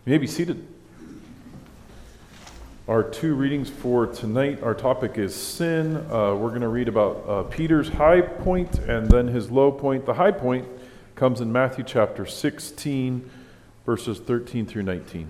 You may be seated. Our two readings for tonight, our topic is sin. We're going to read about Peter's high point and then his low point. The high point comes in Matthew chapter 16, verses 13 through 19.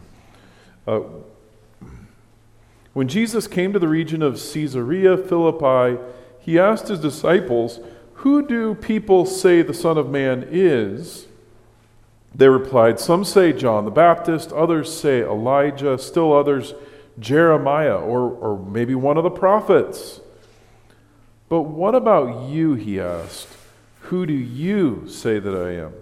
When Jesus came to the region of Caesarea Philippi, he asked his disciples, "Who do people say the Son of Man is?" They replied, "Some say John the Baptist, others say Elijah, still others Jeremiah, or maybe one of the prophets." "But what about you?" he asked. "Who do you say that I am?"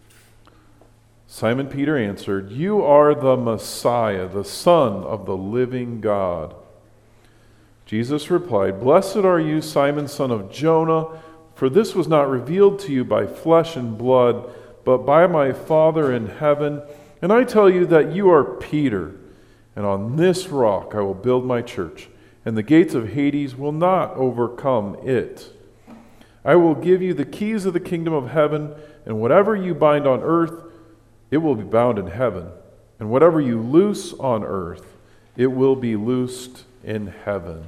Simon Peter answered, "You are the Messiah, the Son of the living God." Jesus replied, "Blessed are you, Simon, son of Jonah, for this was not revealed to you by flesh and blood, but by my Father in heaven. And I tell you that you are Peter, and on this rock I will build my church, and the gates of Hades will not overcome it. I will give you the keys of the kingdom of heaven, and whatever you bind on earth, it will be bound in heaven, and whatever you loose on earth, it will be loosed in heaven."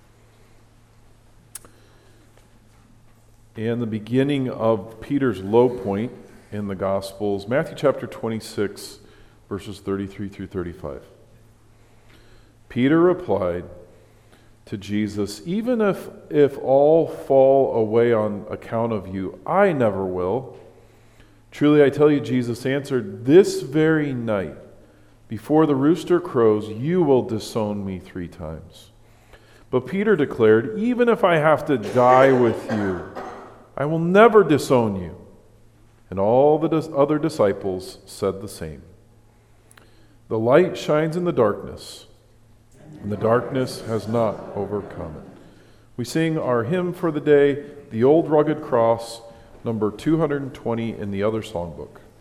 And the beginning of Peter's low point in the Gospels, Matthew chapter 26, verses 33 through 35. Peter replied to Jesus, "Even if all fall away on account of you, I never will." "Truly I tell you," Jesus answered, "this very night, before the rooster crows, you will disown me 3 times. But Peter declared, "Even if I have to die with you, I will never disown you." And all the other disciples said the same. The light shines in the darkness, and the darkness has not overcome it. We sing our hymn for the day, "The Old Rugged Cross," number 220 in the other songbook.